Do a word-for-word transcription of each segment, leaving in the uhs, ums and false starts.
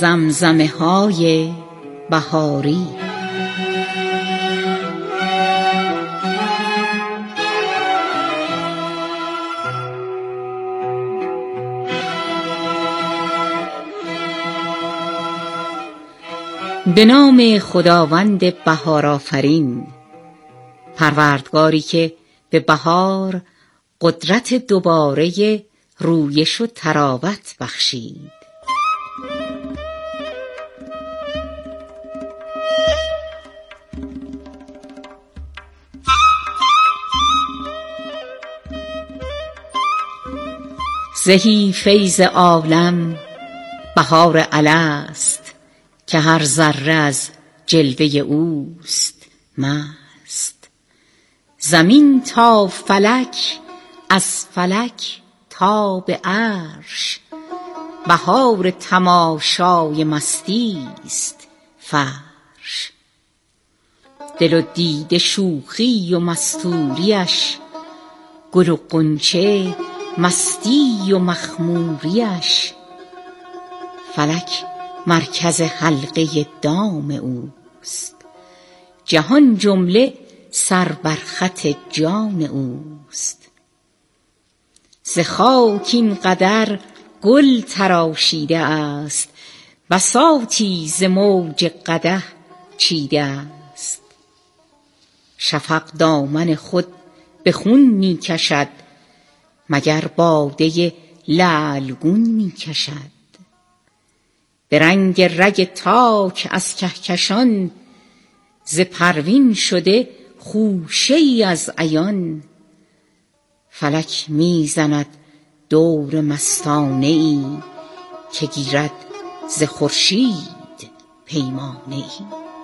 زمزمه های بهاری. به نام خداوند بهارآفرین، پروردگاری که به بهار قدرت دوباره رویش و طراوت بخشید. زهی فیض عالم بهار الست، که هر ذره از جلوه اوست مست. زمین تا فلک، از فلک تا به عرش، بهار تماشای مستی است فرش. دل و دیده شوخی و مستوریش، گل و غنچه مستی و مخموریش. فلک مرکز حلقه دام اوست، جهان جمله سر بر خط جام اوست. ز خاک این قدر گل تراشیده است، بساطی ز موج قدح چیده است. شفق دامن خود به خون می کشد، مگر باده لعلگون می کشد. به رنگ رگ تاک از کهکشان، ز پروین شده خوشه ای از عیان. فلک می زند دور مستانه ای، که گیرد ز خورشید پیمانه ای.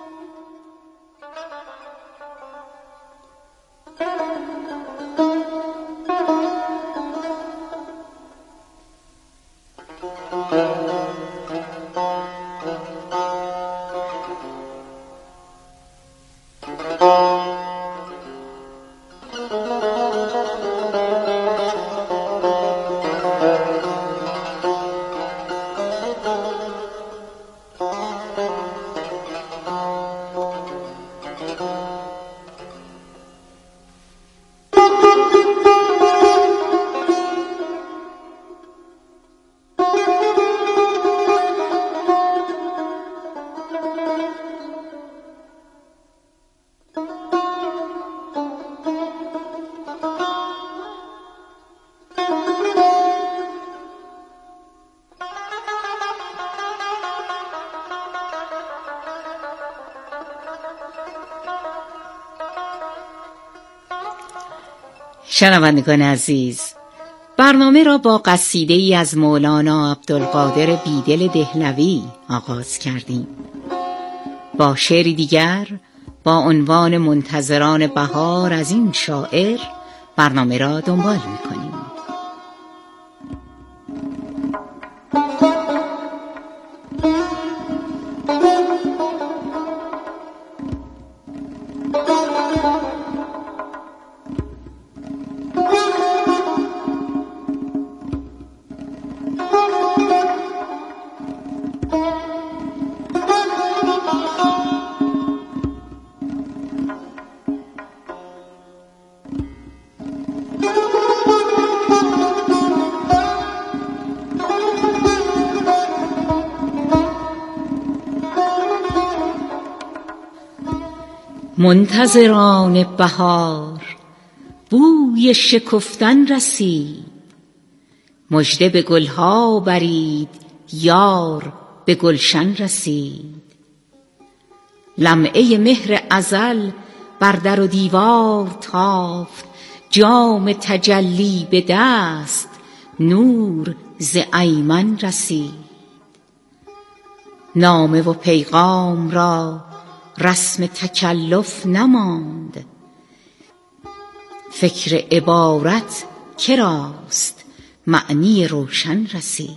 شنوندگان عزیز، برنامه را با قصیده ای از مولانا عبدالقادر بیدل دهلوی آغاز کردیم. با شعری دیگر با عنوان منتظران بهار از این شاعر برنامه را دنبال می‌کنیم. منتظران بهار، بوی شکفتن رسید. مژده به گلها برید، یار به گلشن رسید. لمعه مهر ازل بر در و دیوار تافت، جام تجلی به دست، نور ز ایمن رسید. نامه و پیغام را رسم تکلف نماند، فکر عبارت کراست، معنی روشن رسید.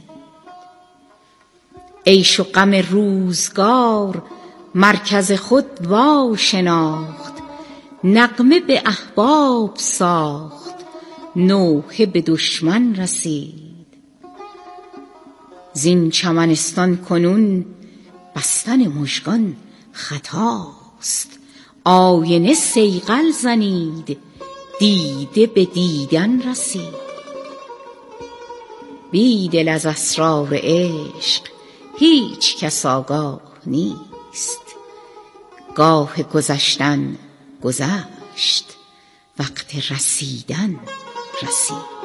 عیش و غم روزگار مرکز خود وا شناخت، نغمه به احباب ساخت، نوحه به دشمن رسید. زین چمنستان کنون بستن مژگان خطاست. آینه صیقل زنید دیده به دیدن رسید. بیدل از اسرار عشق هیچ کس آگاه نیست. گاه گذشتن گذشت، وقت رسیدن رسید.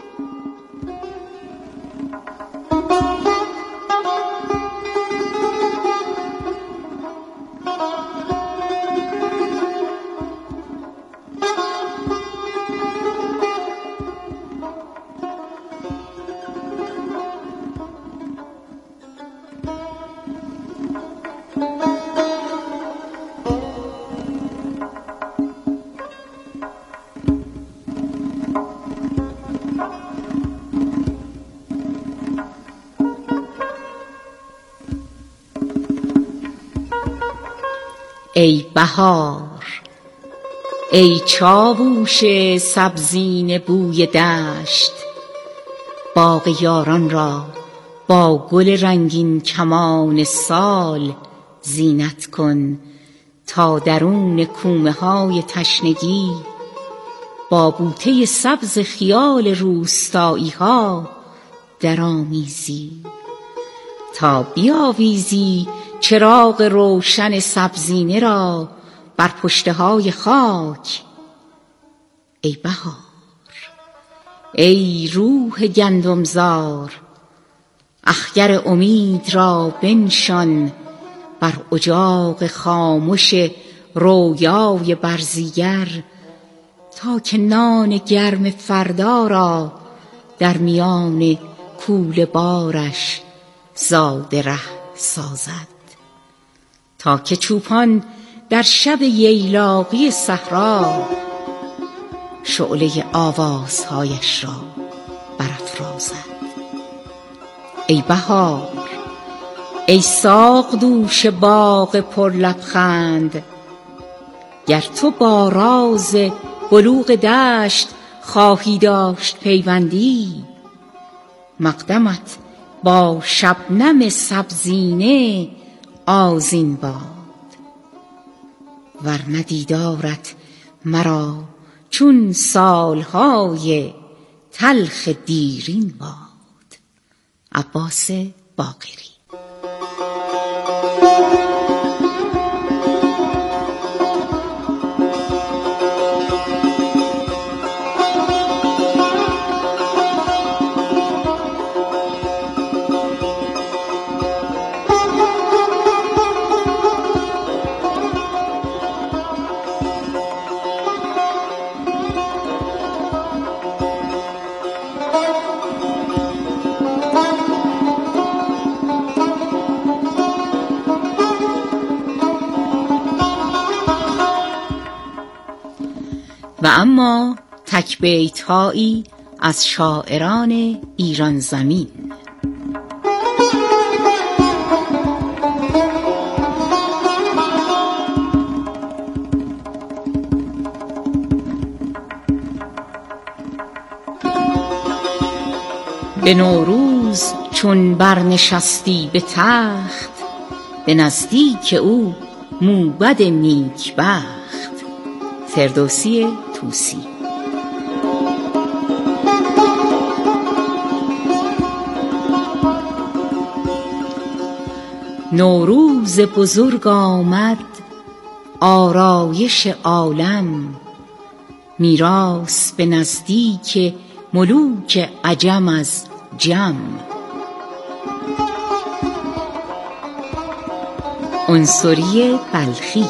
ای بهار، ای چاووش سبزین بوی دشت، باغ یاران را با گل رنگین کمان سال زینت کن، تا درون کومه های تشنگی با بوته سبز خیال روستایی ها درآمیزی، تا بیاویزی چراغ روشن سبزینه را بر پشته های خاک. ای بهار، ای روح گندمزار، اخگر امید را بنشان بر اجاق خاموش رویای برزیگر، تا که نان گرم فردا را در میان کوله بارش زاده ره سازد، تا که چوپان در شب ییلاقی صحرا شعله آوازهایش را برافرازد. ای بهار، ای ساق دوش باغ پر لبخند، گر تو با راز بلوغ دشت خواهی داشت پیوندی، مقدمت با شبنم سبزینه آذین باد، ورنه دیدارت مرا چون سالهای تلخ دیرین باد. عباس باقری. و اما تک بیت‌هایی از شاعران ایران زمین. به نوروز چون برنشستی به تخت، به نزدیک او موبد نیکبخت. فردوسی طوسی. نوروز بزرگ آمد آرایش عالم، میراث به نزدیک ملوک عجم از جم. عنصری بلخی.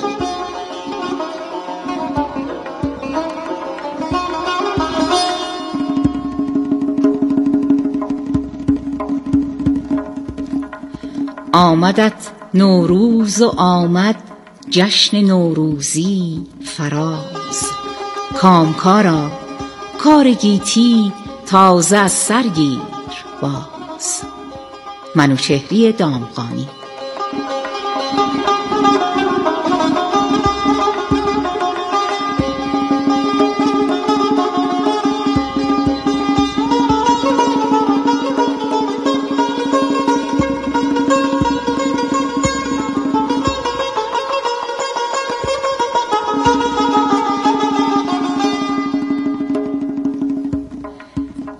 آمدت نوروز و آمد جشن نوروزی فراز، کامکارا کار گیتی تازه از سر گیر باز. منوچهری دامغانی.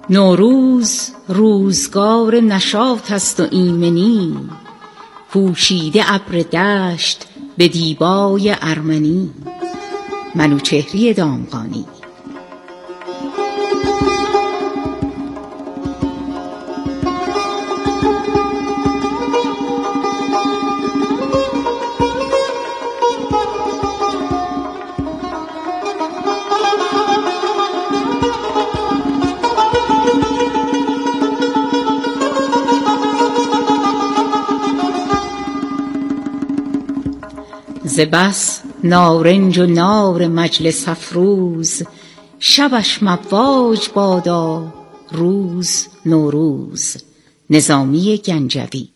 نوروز روزگار نشاط است و ایمنی، پوشیده ابر دشت به دیبای ارمنی. منوچهری دامغانی. ز بس نارنج و نار مجلس افروز، شبش مواج بادا روز نوروز. نظامی گنجوی.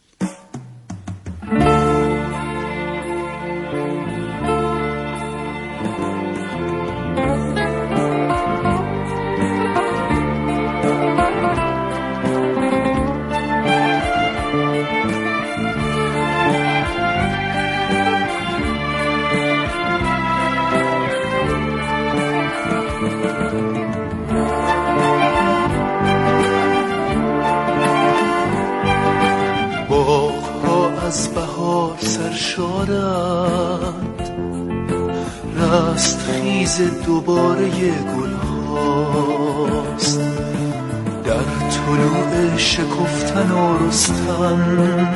از بهار سرشارند، رست خیز دوباره گل هاست. در طلوع شکفتن و رستن،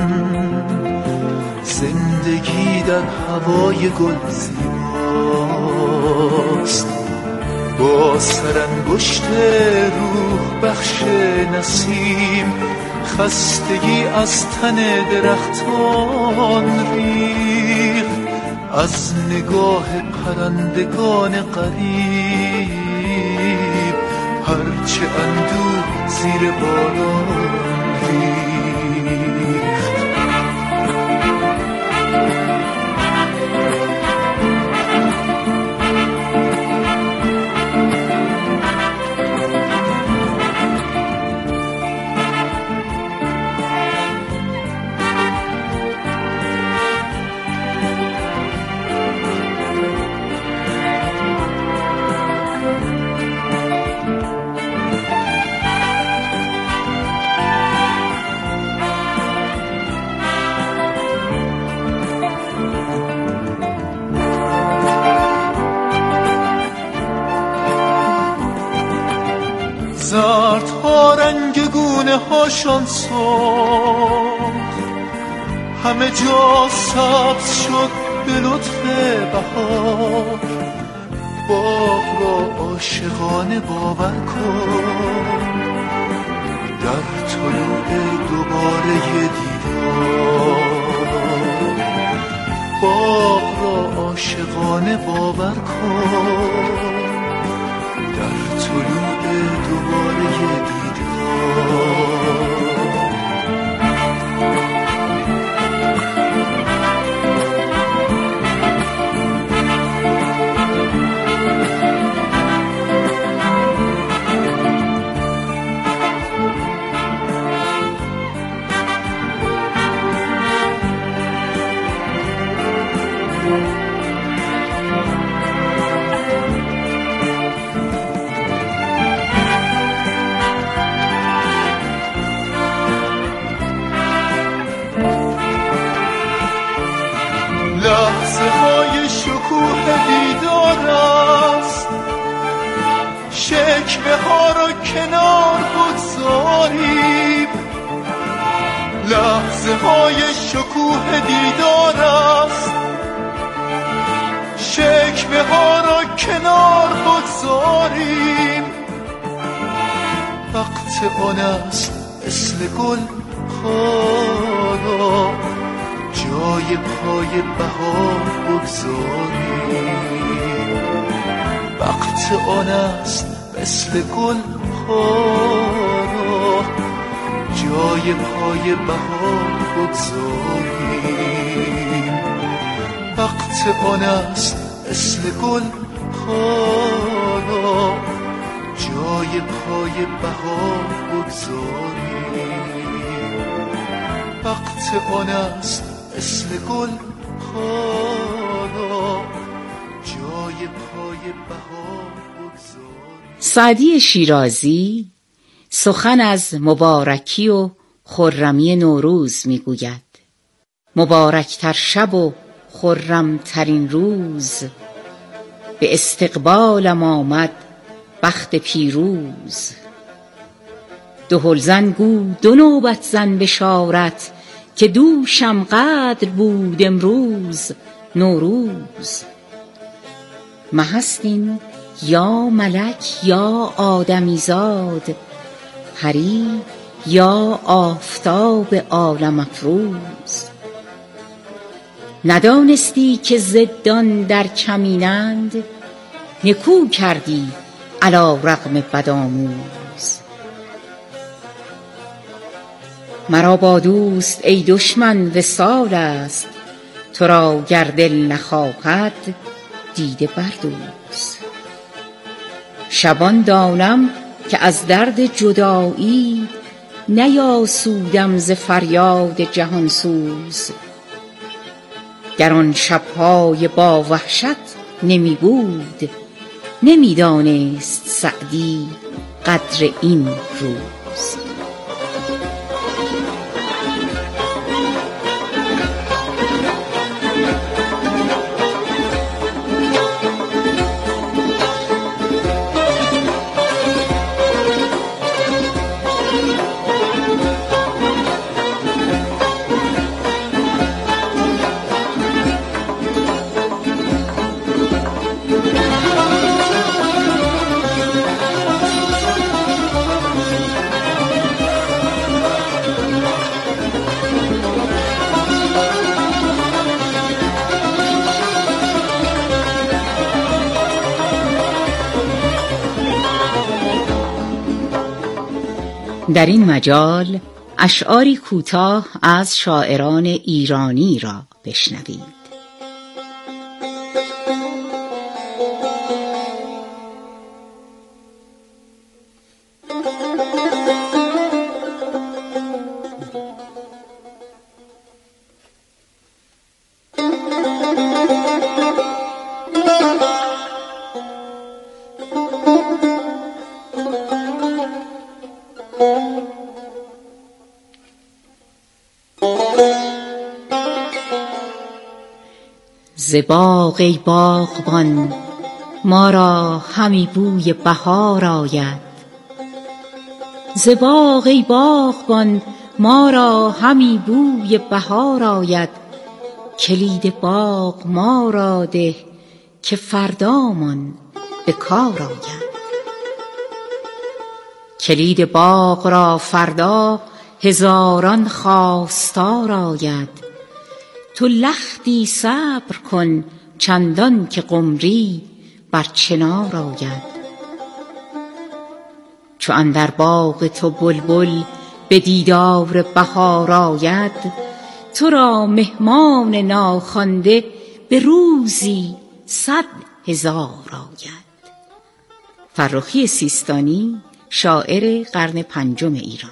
زندگی در هوای گل زیباست. با سرانگشت روح بخش نسیم، خستگی از تن درختان ریخت. از نگاه پرندگان غریب، هرچه اندوه زیر باران ریخت. زردها رنگ گونه هاشان سرخ، همه جا سبز شد به لطف بهار. باغ را عاشقانه باور کن، در طلوع دوباره دیدار. باغ را عاشقانه باور کن، در طلوع دوباره دیدار. لحظه های شکوه دیدار است، شکوه ها را کنار بگذاریم. لحظه های شکوه دیدار است، شکوه ها را کنار بگذاریم. وقت آن است مثل گل خارا، جای پای بهار بگذاریم. وقت آن است مثل گل خارا، جای پای بهار بگذاریم. وقت آن است مثل گل خارا، جای پای بهار بگذاریم. وقت آن است مثل گل خارا، جای پای بهار بگذاریم. سعدی شیرازی سخن از مبارکی و خرمی نوروز میگوید. مبارکتر شب و خرمترین روز، به استقبالم آمد بخت پیروز. دهلزن گو دو نوبت زن بشارت، که دوشم قدر بود امروز نوروز. مه است این یا ملک یا آدمی زاد، پری یا آفتاب عالم افروز. ندانستی که ضدان در کمینند، نکو کردی علی رغم بدآموز. مرا با دوست ای دشمن وصال است، تو را گر دل نخواهد دیده بردوز. شبان دانم که از درد جدایی، نیاسودم ز فریاد جهانسوز. گر آن شبهای با وحشت نمی بود، نمی دانست سعدی قدر این روز. در این مجال اشعاری کوتاه از شاعران ایرانی را بشنوید. ز باغ ای باغبان ما را همی بوی بهار آید. ز باغ ای باغبان ما را همی بوی بهار آید. کلید باغ ما را ده که فردامان به کار آید. کلید باغ را فردا هزاران خواستار آید. تو لختی صبر کن چندان که قمری بر چنار آید. چو اندر باغ تو بلبل به دیدار بهار آید، تو را مهمان ناخوانده به روزی صد هزار آید. فرخی سیستانی، شاعر قرن پنجم ایران.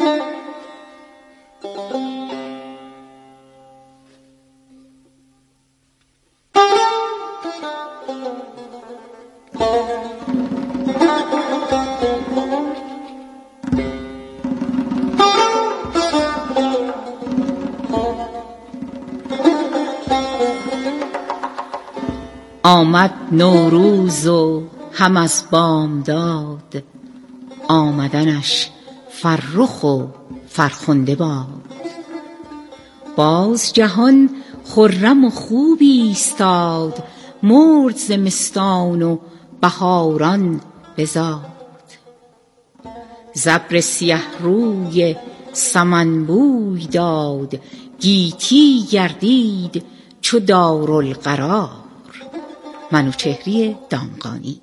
آمد نوروز و هم از بامداد، آمدنش فرخ و فرخنده باد. باز جهان خرم و خوب ایستاد، مرد زمستان و بهاران بزاد. ز ابر سیه روی سمن بوی داد، گیتی گردید چو دارالقرار. منوچهری دامغانی.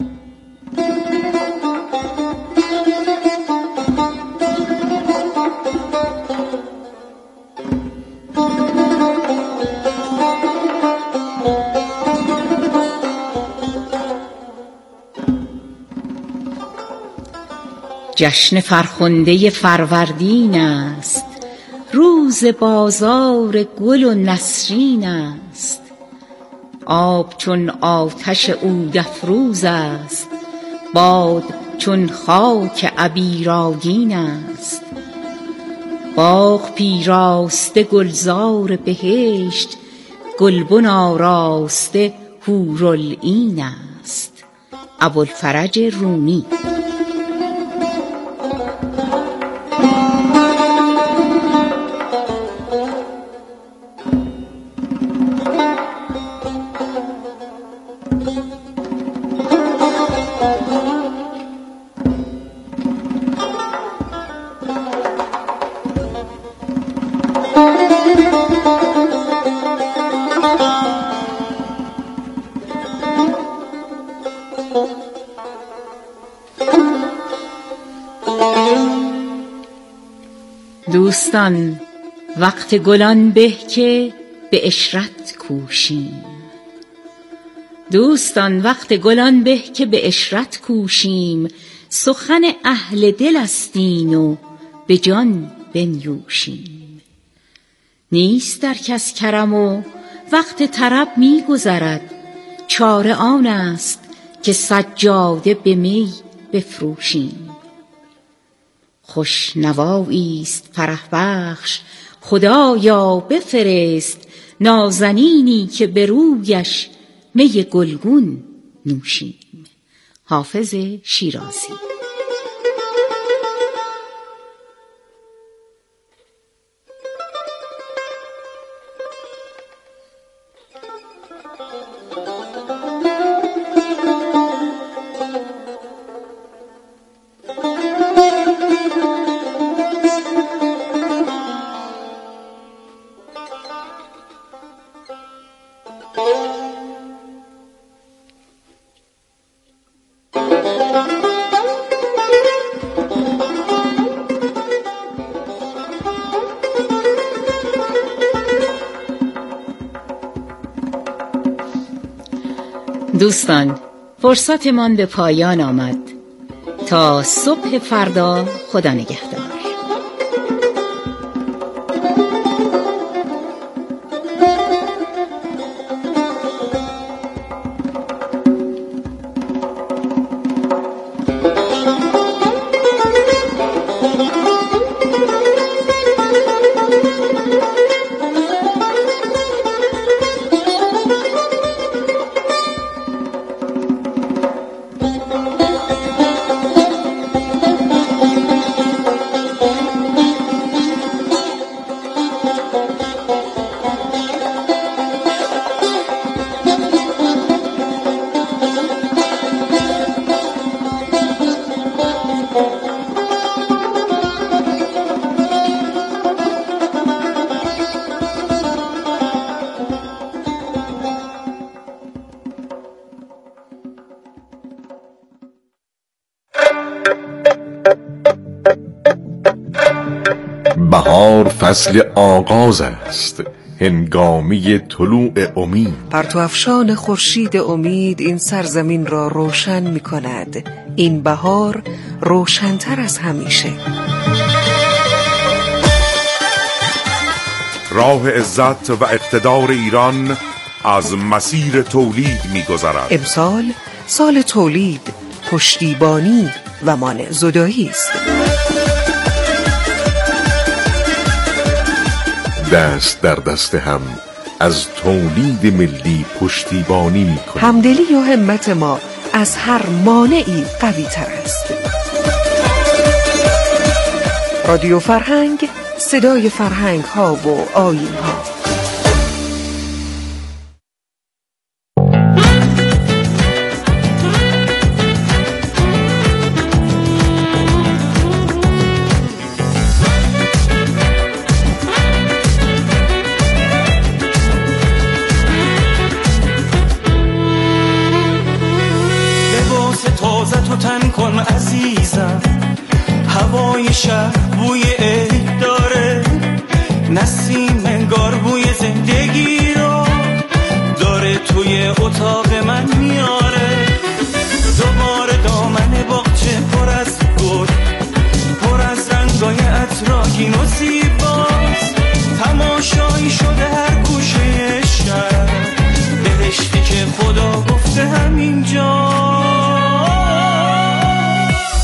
جشن فرخنده فروردین است، روز بازار گل و نسرین است. آب چون آتش عود افروز است، باد چون خاک عبیرآگین است. باغ پیراسته گلزار بهشت، گلبن آراسته حورالعین است. ابوالفرج رومی. دوستان وقت گلان به که به عشرت کوشیم. دوستان وقت گلان به که به عشرت کوشیم. سخن اهل دل است این و به جان بنیوشیم. نیست در کس کرم و وقت طرب می گذرد. چاره آن است که سجاده به می بفروشیم. خوش نوایی است فرح بخش خدایا بفرست. نازنینی که به رویش می گلگون نوشیم. حافظ شیرازی. دوستان فرصتمان به پایان آمد. تا صبح فردا خدا نگهدار. بهار فصل آغاز است، هنگامی طلوع امید. پرتو افشان خورشید امید این سرزمین را روشن می کند. این بهار روشن‌تر از همیشه. راه عزت و اقتدار ایران از مسیر تولید می گذرد. امسال سال تولید، پشتیبانی و مانع زدایی است. دست در دست هم از تولید ملی پشتیبانی می کنیم. همدلی و همت ما از هر مانعی قوی تر است. رادیو فرهنگ، صدای فرهنگ ها و آیین ها. تازه تو تن کن عزیزم، هوای شهر بوی عید داره، نسیم انگار بوی زندگی رو داره توی اتاق من میاره. دوباره دامن باغچه پر از گل، پر از رنگای عطرآگین و زیباست، تماشایی شده هر گوشه شهر، بهشتی که خدا گفته همینجا.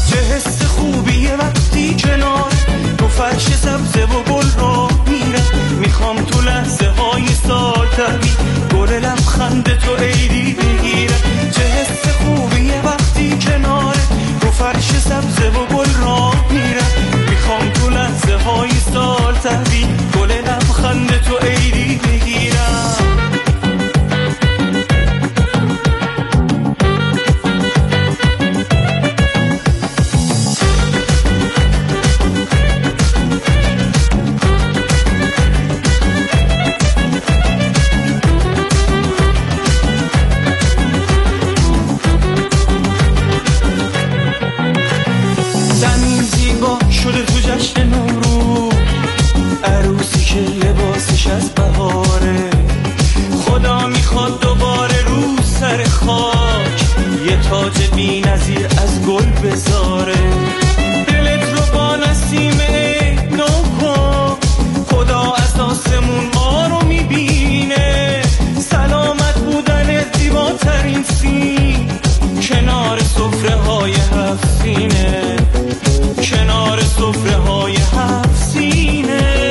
یه تاج بی نظیر از گل بذاره. دلت رو با نسیم عید نو کن، خدا از آسمون ما رو میبینه. سلامت بودن زیباترین سین کنار سفره های هفت سینه، کنار سفره های هفت سینه.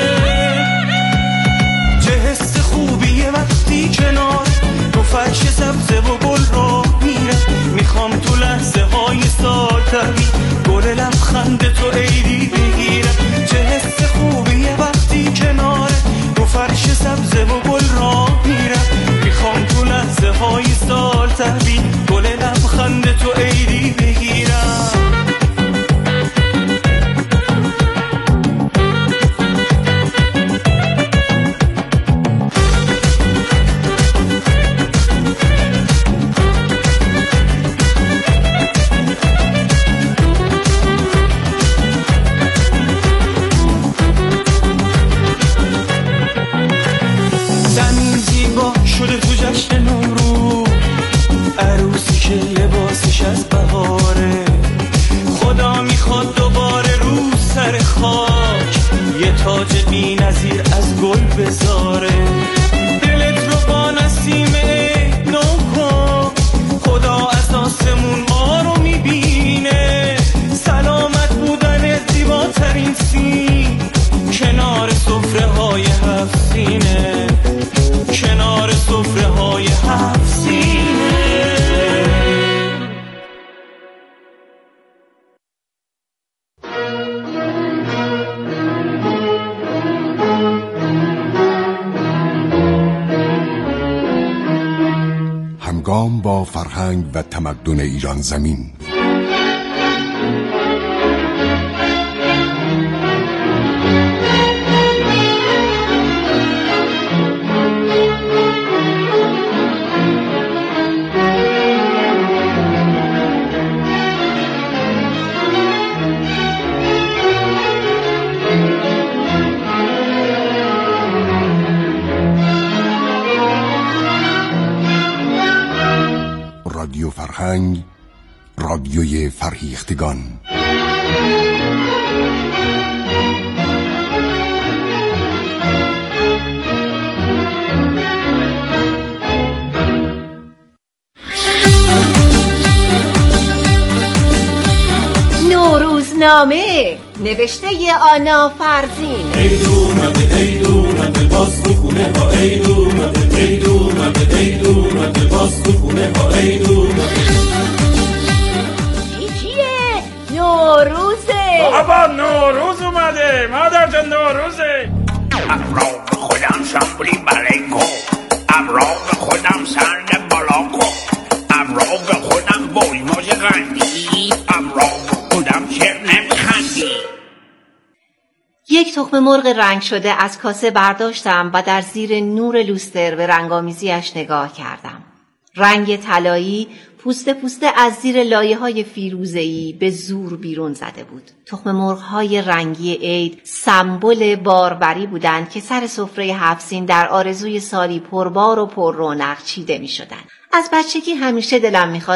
چه حس خوبیه وقتی کنار تو فرش سبزه و گل رو میرم. میخوام تو لحظه های سال تبی گل لبخند تو عیدی بگیرم. چه حس خوبیه وقتی کنار تو فرش سبزه و گل رو میرم. میخوام تو لحظه های سال تبی گل لبخند تو عیدی بگیرم. تاج بی نظیر از گل بذاره. دلت رو با نسیم عید نو کن، خدا از آسمون ما رو میبینه. سلامت بودن زیباترین سین کنار سفره های هفت سینه، کنار سفره های هفت سینه. همگام با فرهنگ و تمدن ایران زمین. رادیو فرهنگ، رادیوی فرهیختگان. نوروزنامه نوشته آنا فرزین. عید اومده عید اومده باز تو خونه ها. عید اومده عید اومده عید اومده باز تو خونه ها. عید اومده. چی چیه؟ نوروزه. بابا نوروز اومده مادر جان، نوروزه. ابرام خودم شامبری برای کو، ابرام خودم سر بالا کو، ابرام خودم بوی موج غندی، ابرام خودم چر نمیخندی. یک تخم مرغ رنگ شده از کاسه برداشتم و در زیر نور لوستر به رنگامیزیش نگاه کردم. رنگ طلایی پوسته پوسته از زیر لایه‌های فیروزه‌ای به زور بیرون زده بود. تخم مرغ‌های رنگی عید سمبل باربری بودند که سر سفره هفت سین در آرزوی سالی پربار و پر رونق چیده می‌شدند. از بچگی همیشه دلم می‌خواست